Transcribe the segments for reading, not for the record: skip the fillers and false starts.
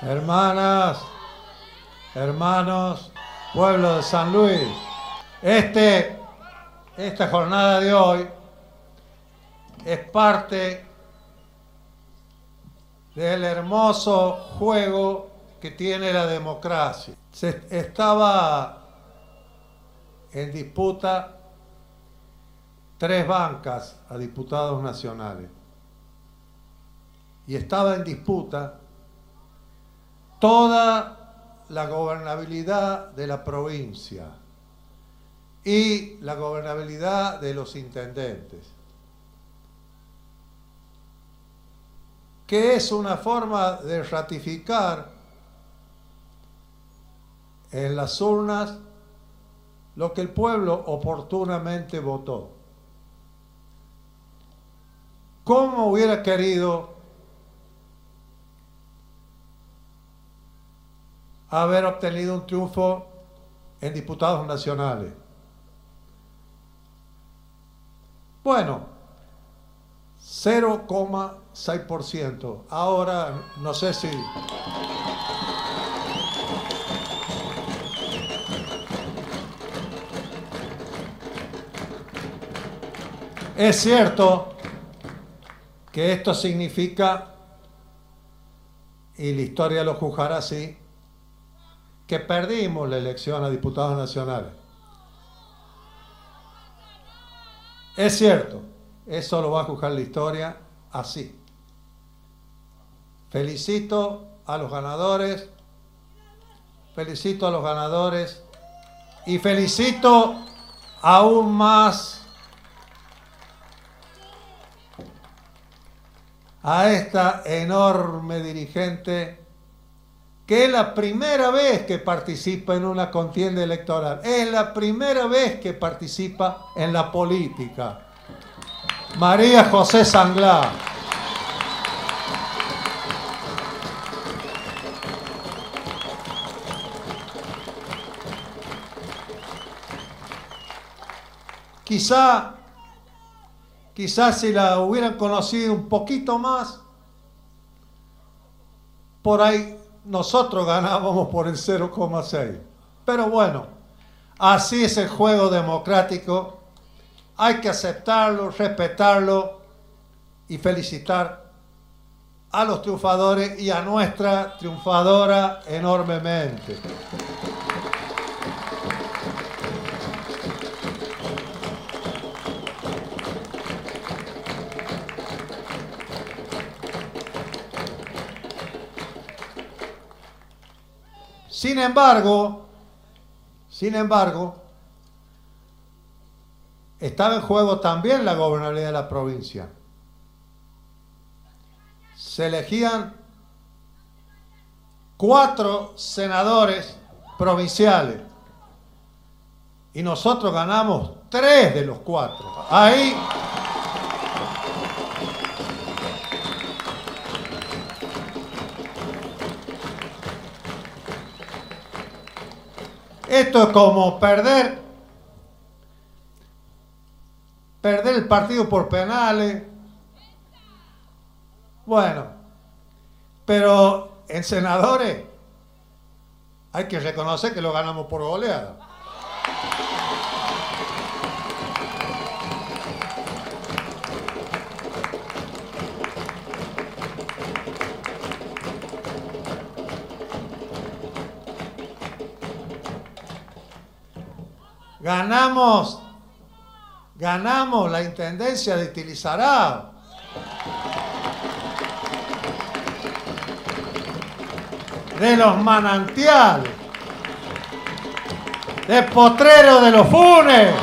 Hermanas, hermanos, pueblo de San Luis, esta jornada de hoy es parte del hermoso juego que tiene la democracia. Estaba en disputa 3 bancas a diputados nacionales y estaba en disputa toda la gobernabilidad de la provincia y la gobernabilidad de los intendentes, que es una forma de ratificar en las urnas lo que el pueblo oportunamente votó. ¿Cómo hubiera querido haber obtenido un triunfo en diputados nacionales? Bueno, 0,6%. Ahora no sé si... Es cierto que esto significa, y la historia lo juzgará así, que perdimos la elección a diputados nacionales. Es cierto, eso lo va a juzgar la historia así. Felicito a los ganadores y felicito aún más a esta enorme dirigente que es la primera vez que participa en una contienda electoral, es la primera vez que participa en la política. María José Sanglá. Quizás si la hubieran conocido un poquito más, por ahí nosotros ganábamos por el 0,6. Pero bueno, así es el juego democrático. Hay que aceptarlo, respetarlo y felicitar a los triunfadores y a nuestra triunfadora enormemente. Sin embargo, estaba en juego también la gobernabilidad de la provincia. Se elegían 4 senadores provinciales y nosotros ganamos 3 de los 4. Ahí esto es como perder el partido por penales. Bueno, pero en senadores hay que reconocer que lo ganamos por goleada. Ganamos la intendencia de Tilizarao. De los manantiales. De Potrero de los Funes.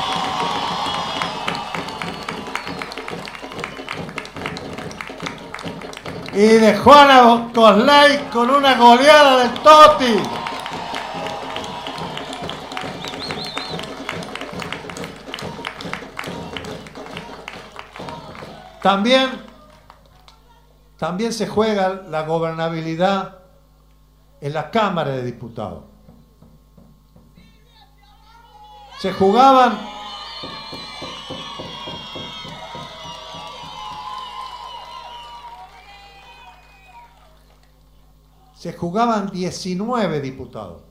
Y de Juana Coslay con una goleada del Toti. También se juega la gobernabilidad en la Cámara de Diputados. Se jugaban se jugaban 19 diputados.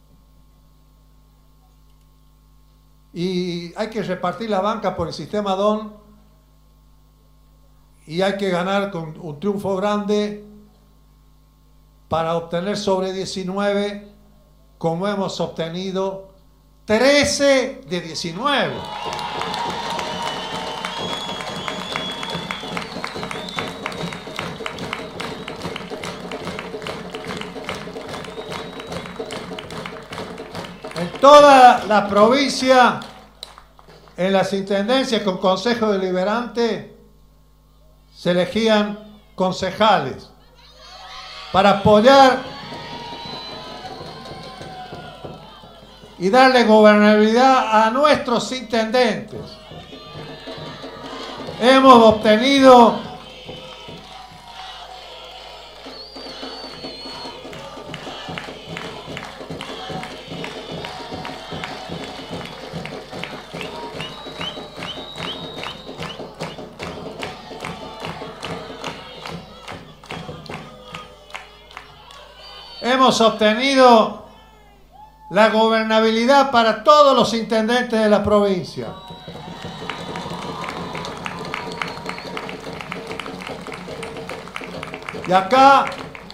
Y hay que repartir la banca por el sistema DON y hay que ganar con un triunfo grande para obtener sobre 19, como hemos obtenido 13 de 19. En toda la provincia, en las intendencias con consejo deliberante, se elegían concejales para apoyar y darle gobernabilidad a nuestros intendentes. Hemos obtenido la gobernabilidad para todos los intendentes de la provincia. Y acá,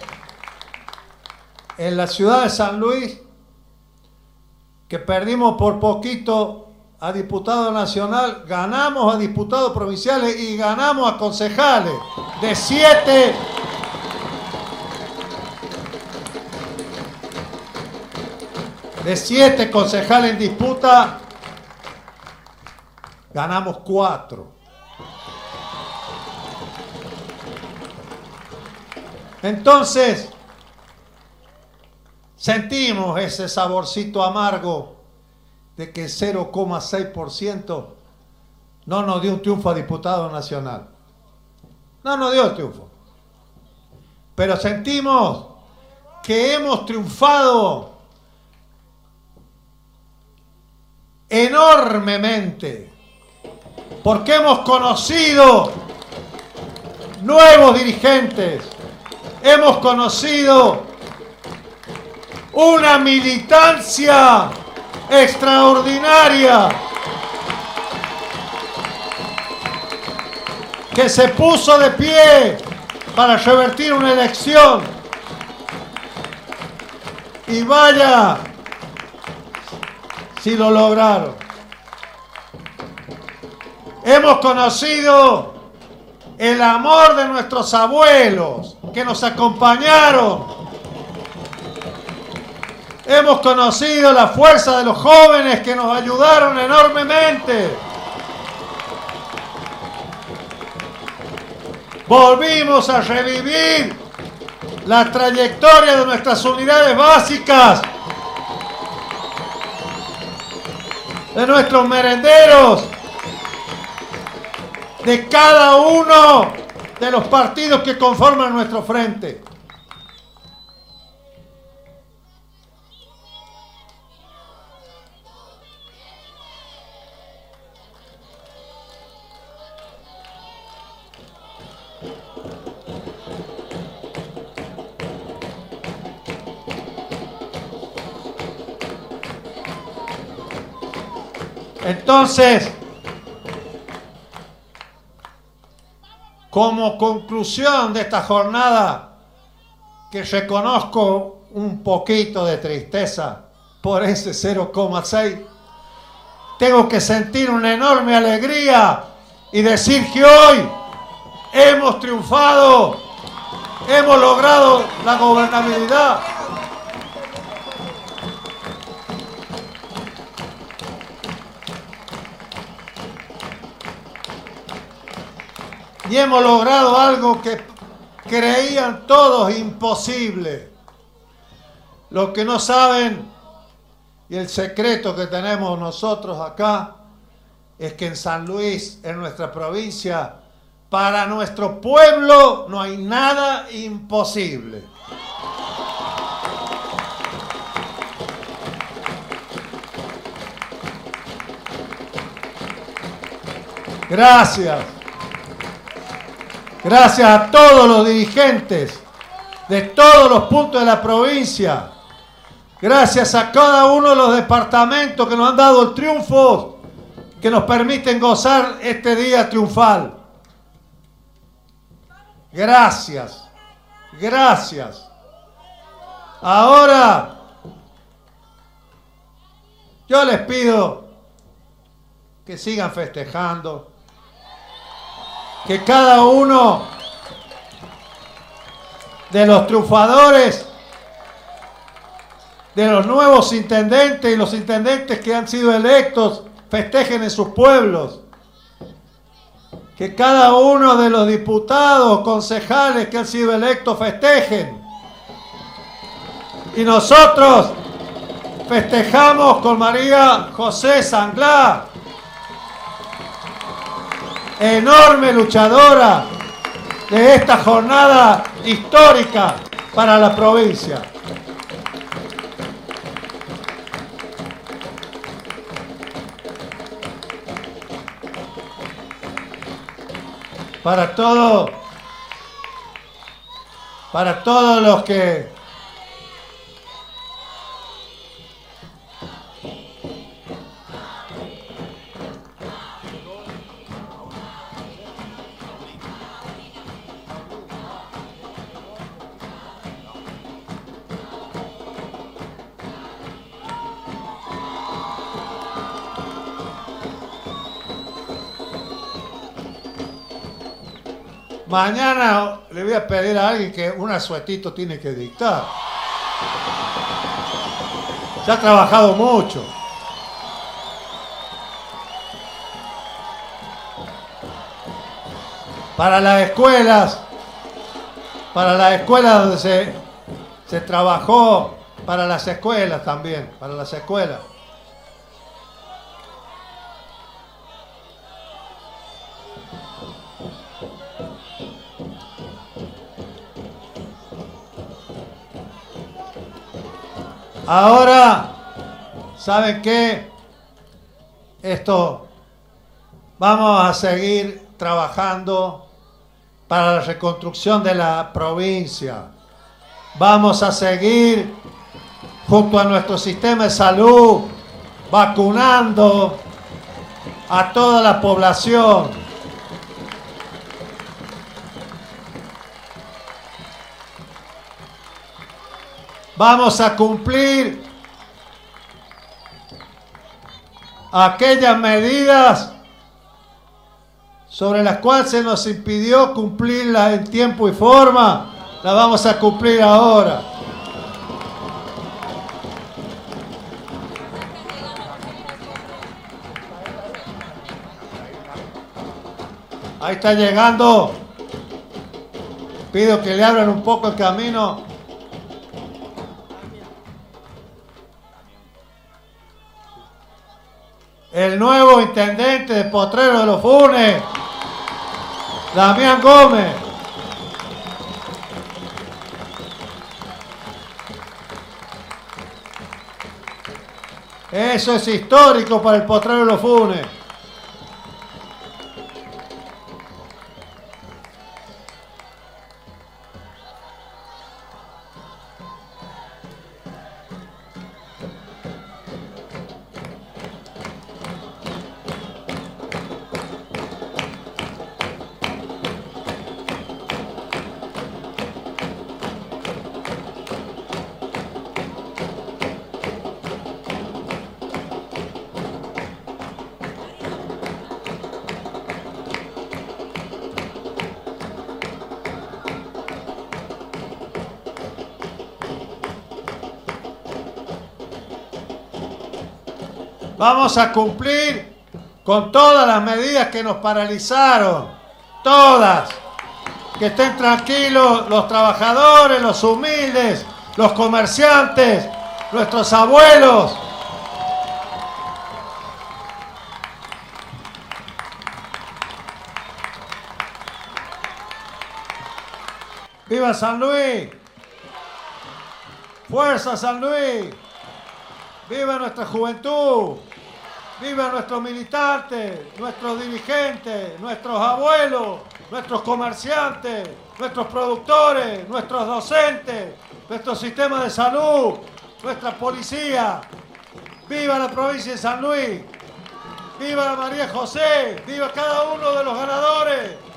en la ciudad de San Luis, que perdimos por poquito a diputado nacional, ganamos a diputados provinciales y ganamos a concejales de 7 concejales en disputa, ganamos 4. Entonces, sentimos ese saborcito amargo de que 0,6% no nos dio un triunfo a diputado nacional. No nos dio el triunfo. Pero sentimos que hemos triunfado enormemente, porque hemos conocido nuevos dirigentes, hemos conocido una militancia extraordinaria que se puso de pie para revertir una elección. Y vaya si lo lograron. Hemos conocido el amor de nuestros abuelos que nos acompañaron. Hemos conocido la fuerza de los jóvenes que nos ayudaron enormemente. Volvimos a revivir la trayectoria de nuestras unidades básicas, de nuestros merenderos, de cada uno de los partidos que conforman nuestro frente. Entonces, como conclusión de esta jornada, que reconozco un poquito de tristeza por ese 0,6, tengo que sentir una enorme alegría y decir que hoy hemos triunfado, hemos logrado la gobernabilidad. Y hemos logrado algo que creían todos imposible. Los que no saben, y el secreto que tenemos nosotros acá, es que en San Luis, en nuestra provincia, para nuestro pueblo no hay nada imposible. Gracias. Gracias a todos los dirigentes de todos los puntos de la provincia. Gracias a cada uno de los departamentos que nos han dado el triunfo, que nos permiten gozar este día triunfal. Gracias. Gracias. Ahora, yo les pido que sigan festejando, que cada uno de los triunfadores, de los nuevos intendentes y los intendentes que han sido electos, festejen en sus pueblos. Que cada uno de los diputados, concejales que han sido electos festejen. Y nosotros festejamos con María José Sanglá, enorme luchadora de esta jornada histórica para la provincia. Para todos los que mañana le voy a pedir a alguien que un asuetito tiene que dictar. Se ha trabajado mucho. Para las escuelas donde se trabajó, para las escuelas también, para las escuelas. Ahora, ¿saben qué? Vamos a seguir trabajando para la reconstrucción de la provincia. Vamos a seguir junto a nuestro sistema de salud vacunando a toda la población. Vamos a cumplir aquellas medidas sobre las cuales se nos impidió cumplirlas en tiempo y forma. Las vamos a cumplir ahora. Ahí está llegando. Pido que le abran un poco el camino. El nuevo intendente de Potrero de los Funes, Damián Gómez. Eso es histórico para el Potrero de los Funes. Vamos a cumplir con todas las medidas que nos paralizaron. Todas. Que estén tranquilos los trabajadores, los humildes, los comerciantes, nuestros abuelos. ¡Viva San Luis! ¡Fuerza San Luis! ¡Viva nuestra juventud! ¡Viva nuestros militantes, nuestros dirigentes, nuestros abuelos, nuestros comerciantes, nuestros productores, nuestros docentes, nuestro sistema de salud, nuestra policía. ¡Viva la provincia de San Luis! ¡Viva la María José! ¡Viva cada uno de los ganadores!